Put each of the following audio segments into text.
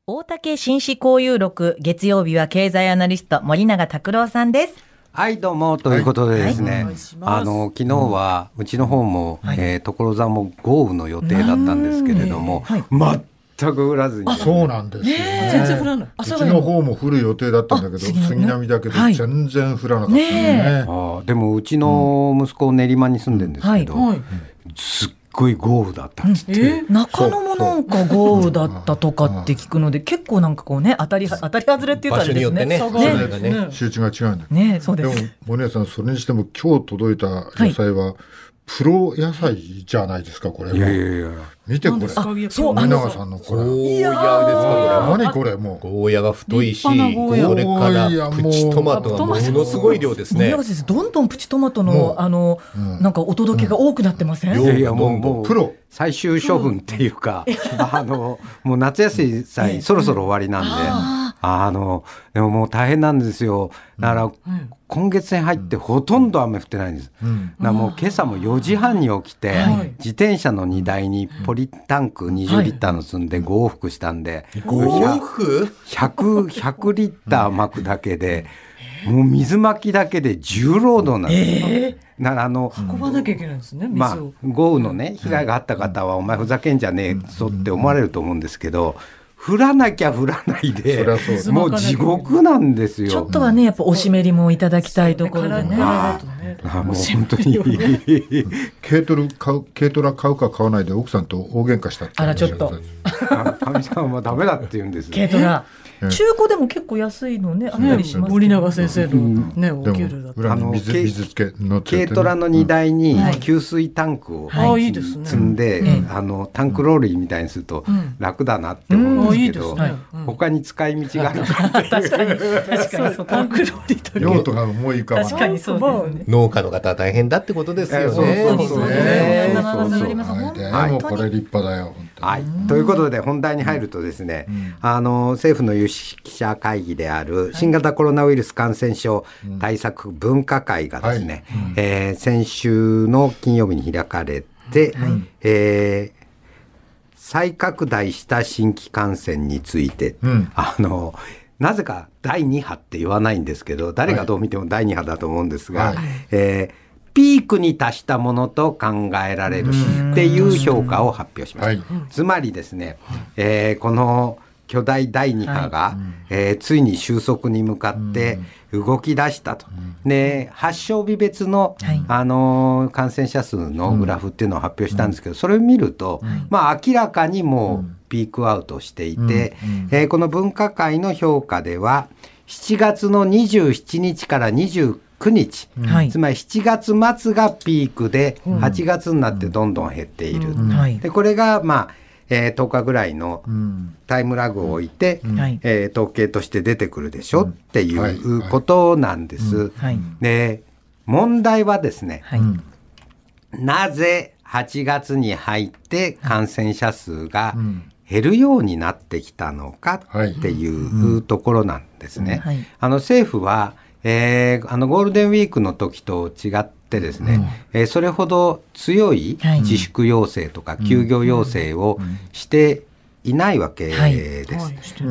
大竹紳士交友録、月曜日は経済アナリスト森永卓郎さんです。 はいどうもということでですね、昨日はうちの方も、所沢も豪雨の予定だったんですけれども、全く降らずに、 そうなんですよね。 全然降らない。 うちの方も降る予定だったんだけど、杉並だけで全然降らなかったですね。 でもうちの息子練馬に住んでるんですけど、すっごい豪雨だったんですって、 中野もなんか豪雨だったとかって聞くので、結構なんかこうね、当たり外れっていうとあれですね。 周知が違うんだね。そうです。 でも森永さん、それにしても今日届いた野菜は、プロ野菜じゃないですか、これ。いや見てこれ。 そう、 森永さんのこれ。 ゴーヤですか、 これ。何これ、もう。 ゴーヤが太いし、それからプチトマトがものすごい量ですね。 森永先生、どんどんプチトマトのなんかお届けが多くなってません？ いやもうプロ最終処分っていうか、もう夏休みそろそろ終わりなんで、でももう大変なんですよ。だから今月に入ってほとんど雨降ってないんです。だからもう今朝も4時半に起きて、自転車の荷台にポリタンク20リッターの積んで5往復したんで、100リッター巻くだけで、もう水巻きだけで10ロードなんです。だから運ばなきゃいけないんですね、水を。 豪雨のね被害があった方は、お前ふざけんじゃねえぞって思われると思うんですけど、降らなきゃ降らないでもう地獄なんですよ。 ちょっとはね、やっぱお湿りもいただきたいところでね。もう本当に軽トラ買うか買わないで奥さんと大喧嘩したって。 あらちょっとかみさんはダメだって言うんです。 軽トラ中古でも結構安いのね、あったりします。森永先生のね、お給料だったら水付け乗ってて、 軽トラの荷台に給水タンクを積んで、タンクローリーみたいにすると楽だなって思うんですけど、他に使い道があるから。 確かにタンクローリーと用途が思い浮かばない。 確かにそうですね。 農家の方は大変だってことですよね。 そうもうこれ立派だよ。 はい、ということで本題に入るとですね、政府の有識者会議である新型コロナウイルス感染症対策分科会がですね、先週の金曜日に開かれて、再拡大した新規感染について、なぜか第2波って言わないんですけど、誰がどう見ても第2波だと思うんですが、ピークに達したものと考えられるっていう評価を発表しました。つまりですね、この巨大第2波が、ついに収束に向かって動き出したと。で、発症日別の、感染者数のグラフっていうのを発表したんですけど、それを見ると、明らかにもうピークアウトしていて、この分科会の評価では7月の27日から29日、つまり7月末がピークで、8月になってどんどん減っている。でこれが10日ぐらいのタイムラグを置いて、統計として出てくるでしょっていうことなんです。で、問題はですね、なぜ8月に入って感染者数が減るようになってきたのかっていうところなんですね。政府はゴールデンウィークの時と違ってですね、それほど強い自粛要請とか休業要請をしていないわけです。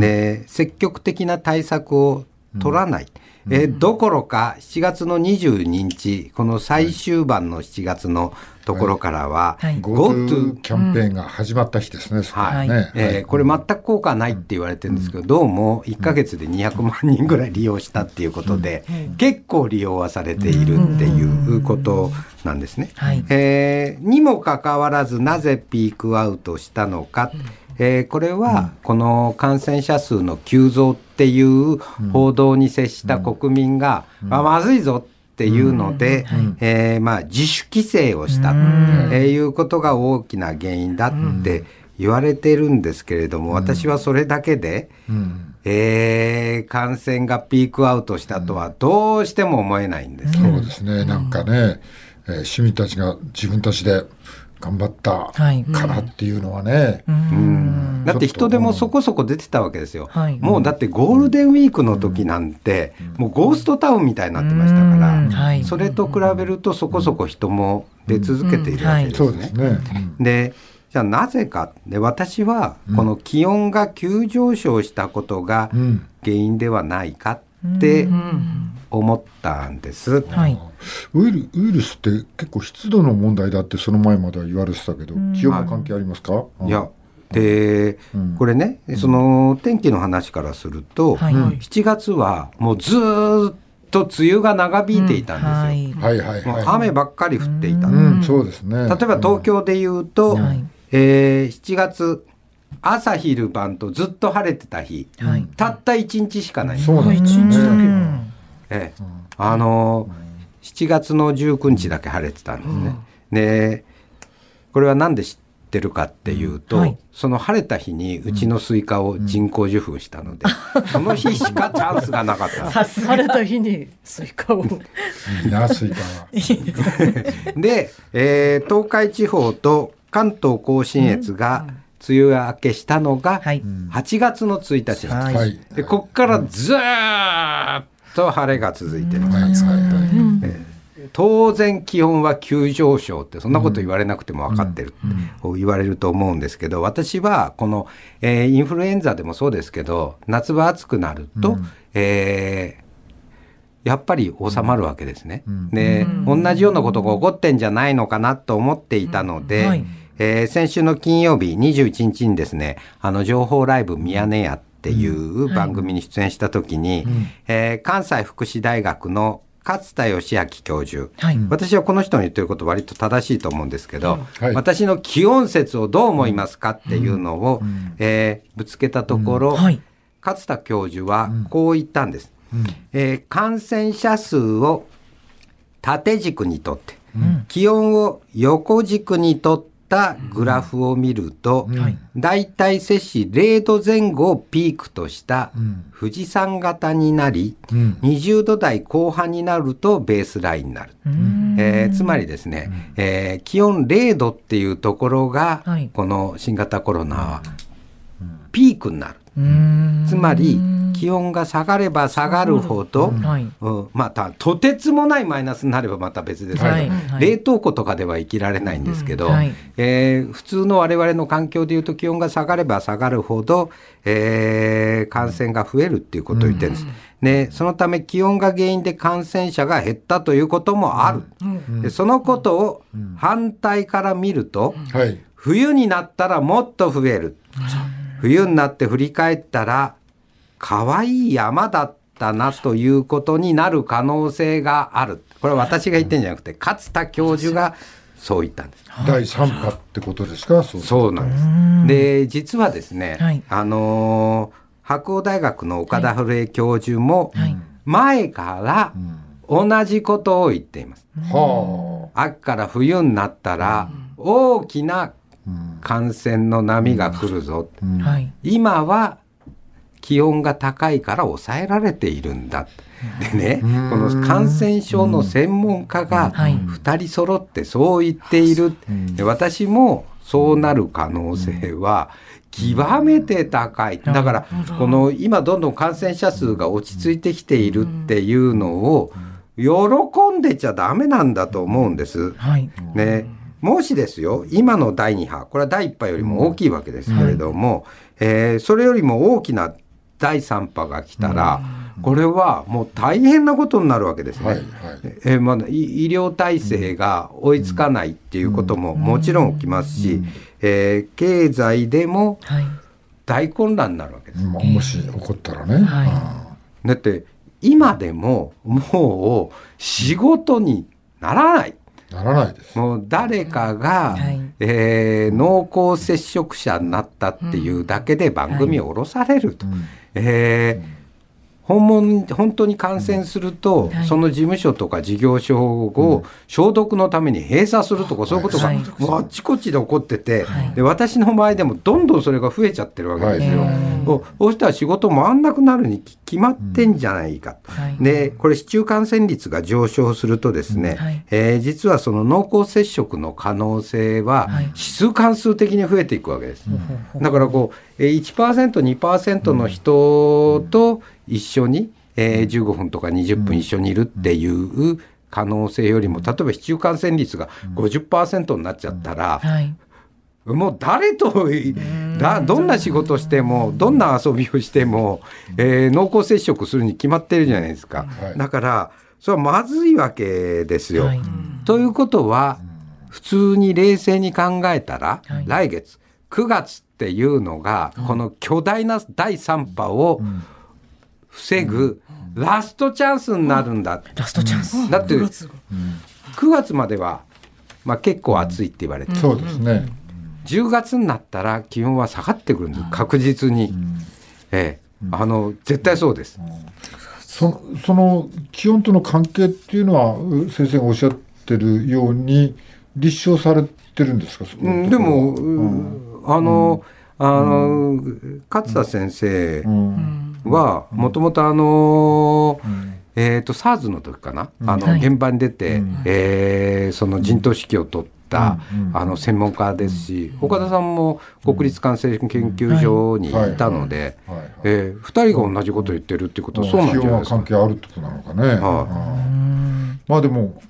で、積極的な対策を取らない。どころか7月の22日、この最終盤の7月のところからは、 GoTo キャンペーンが始まった日ですね。 これ全く効果ないって言われてるんですけど、どうも1ヶ月で200万人ぐらい利用したっていうことで、結構利用はされているっていうことなんですね。にもかかわらず、なぜピークアウトしたのか。これはこの感染者数の急増っていう報道に接した国民が、まずいぞっていうので、自主規制をしたということが大きな原因だって言われてるんですけれども、私はそれだけで、感染がピークアウトしたとはどうしても思えないんです。 そうですね。なんかね、市民たちが自分たちで頑張ったからっていうのはね、 だって人でもそこそこ出てたわけですよ。もうだってゴールデンウィークの時なんて、もうゴーストタウンみたいになってましたから、それと比べるとそこそこ人も出続けているわけですね。でじゃあなぜかで、私はこの気温が急上昇したことが原因ではないかって思ったんです、 はい、ウイルスって結構湿度の問題だってその前までは言われてたけど、気温も関係ありますか？ いやで、これね、その天気の話からすると、7月はもうずっと梅雨が長引いていたんですよ。雨ばっかり降っていた、 そうですね。 例えば東京でいうと、7月朝昼晩とずっと晴れてた日、たった1日しかない。 そうなんですね。 7月の19日だけ晴れてたんですね。でこれは何で知ってるかっていうと、その晴れた日にうちのスイカを人工授粉したので、その日しかチャンスがなかった。 晴れた日にスイカをいいな、スイカは。で、東海地方と関東甲信越が梅雨明けしたのが8月の1日なんです。でここからずーっと晴れが続いてるんです。当然気温は急上昇ってそんなこと言われなくても分かってる、言われると思うんですけど、私はこの、インフルエンザでもそうですけど、夏場暑くなると、やっぱり収まるわけですね。で、同じようなことが起こってんじゃないのかなと思っていたので、先週の金曜日21日にですね、情報ライブミヤネ屋っていう番組に出演した時に、関西福祉大学の勝田義明教授、私はこの人の言ってること割と正しいと思うんですけど、私の気温説をどう思いますかっていうのを、ぶつけたところ、勝田教授はこう言ったんです。感染者数を縦軸にとって、気温を横軸にとってグラフを見ると、だいたい摂氏0度前後をピークとした富士山型になり、20度台後半になるとベースラインになる。つまりですね、気温0度っていうところが、この新型コロナはピークになる。つまり気温が下がれば下がるほど、またとてつもないマイナスになればまた別ですけど、冷凍庫とかでは生きられないんですけど、普通の我々の環境でいうと気温が下がれば下がるほど、感染が増えるっていうことを言ってるんです。でそのため気温が原因で感染者が減ったということもある。でそのことを反対から見ると、冬になったらもっと増える。冬になって振り返ったら可愛い山だったなということになる可能性がある。これは私が言ってるんじゃなくて勝田教授がそう言ったんです。 第3波ってことですか？ そうなんです。で実はですね、白鴎大学の岡田古江教授も前から同じことを言っています。秋から冬になったら大きな感染の波が来るぞ、今は気温が高いから抑えられているんだ。でね、この感染症の専門家が2人揃ってそう言っている。で私もそうなる可能性は極めて高い。だからこの今どんどん感染者数が落ち着いてきているっていうのを喜んでちゃダメなんだと思うんです、ね。もしですよ、今の第2波、これは第1波よりも大きいわけですけれども、それよりも大きな第3波が来たら、これはもう大変なことになるわけですね。まだ医療体制が追いつかないっていうことももちろん起きますし、経済でも大混乱になるわけです。 もし起こったらね。 だって今でももう仕事にならない。 です。 もう誰かが、濃厚接触者になったっていうだけで番組を降ろされると、本当に感染すると、その事務所とか事業所を消毒のために閉鎖するとか、そういうことがもうあっちこっちで起こってて、で私の場合でもどんどんそれが増えちゃってるわけですよ。そうしたら仕事回んなくなるに決まってんじゃないか、でこれ市中感染率が上昇するとですね、実はその濃厚接触の可能性は指数関数的に増えていくわけです。だからこう 1%、2% の人と一緒に、15分とか20分一緒にいるっていう可能性よりも、例えば市中感染率が 50% になっちゃったら、 もう誰とどんな仕事してもどんな遊びをしても、濃厚接触するに決まってるじゃないですか、はい、だからそれはまずいわけですよ、はい、ということは普通に冷静に考えたら、はい、来月9月っていうのが、この巨大な第3波を防ぐラストチャンスになるんだ、 ラストチャンスだって9月までは、結構暑いって言われて、 そうですね、 10月になったら気温は下がってくるんです、確実に、絶対そうです、 その気温との関係っていうのは先生がおっしゃってるように立証されてるんですか？ でも、勝田先生はもともとSARS の時かな、現場に出て、その陣頭指揮を取った専門家ですし、岡田さんも国立感染研究所にいたので、2人が同じことを言ってるってことはそうなんじゃないですか。 気温は関係あるってことなのかね。でも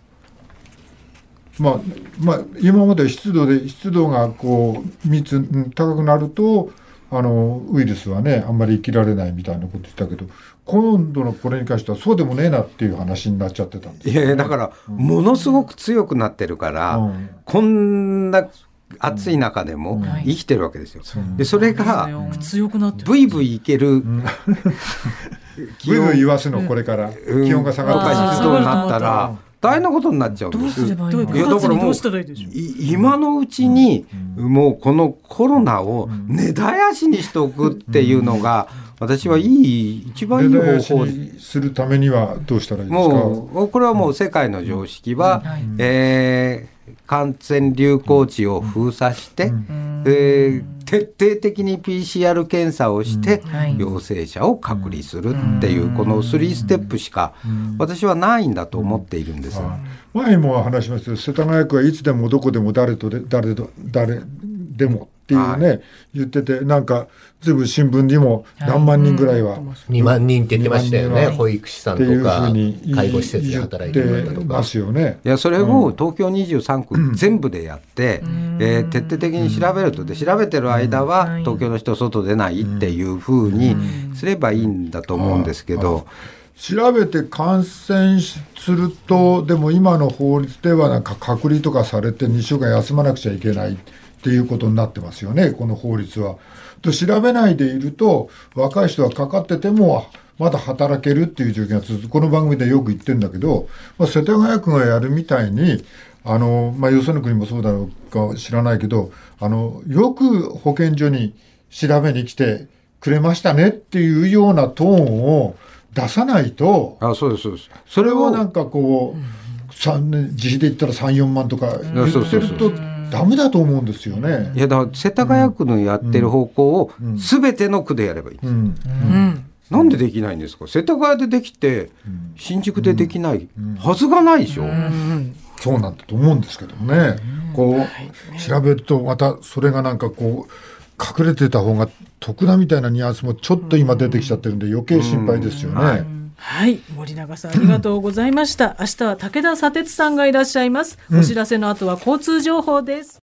今まで湿度がこう密高くなるとウイルスはねあんまり生きられないみたいなこと言ったけど、今度のこれに関してはそうでもねえなっていう話になっちゃってたんですよね。 だからものすごく強くなってるから、こんな暑い中でも生きてるわけですよ、でそれがブイブイいけるブイブイ言わすのこれから気温が下がって湿度になったら大変なことになっちゃうんです。 だからもう今のうちにもうこのコロナを根絶やしにしておくっていうのが私はいい一番いい方法するためにはどうしたらいいですか？ もうこれはもう世界の常識は、感染流行地を封鎖して、徹底的に PCR 検査をして、陽性者を隔離するっていう、この3ステップしか私はないんだと思っているんです。 前も話しましたけど、世田谷区はいつでもどこでも誰でもっていうね、言ってて、なんかずいぶん新聞にも何万人ぐらいは、 2万人って言ってましたよね。保育士さんとか介護施設で働いてる方とかますよね。 いやそれを東京23区全部でやって、徹底的に調べると、で調べてる間は東京の人外出ないっていうふうにすればいいんだと思うんですけど、 調べて感染すると、でも今の法律ではなんか隔離とかされて2週間休まなくちゃいけないっていうことになってますよね、この法律は。と調べないでいると若い人はかかっててもまだ働けるっていう状況が続く。この番組でよく言ってるんだけど、世田谷区がやるみたいによその国もそうだろうか知らないけど、よく保健所に調べに来てくれましたねっていうようなトーンを出さないと。 そうですそうです。 それをなんかこう、自費で言ったら 3,4 万とか言ってるとダメだと思うんですよね。 いやだから世田谷区のやってる方向を全ての区でやればいいんです、なんでできないんですか？世田谷でできて新宿でできないはずがないでしょ、 そうなんだと思うんですけどね、こう調べるとまたそれがなんかこう隠れてた方が得だみたいなニュアンスもちょっと今出てきちゃってるんで余計心配ですよね。 はい、森永さんありがとうございました。明日は武田砂鉄さんがいらっしゃいます。お知らせの後は交通情報です。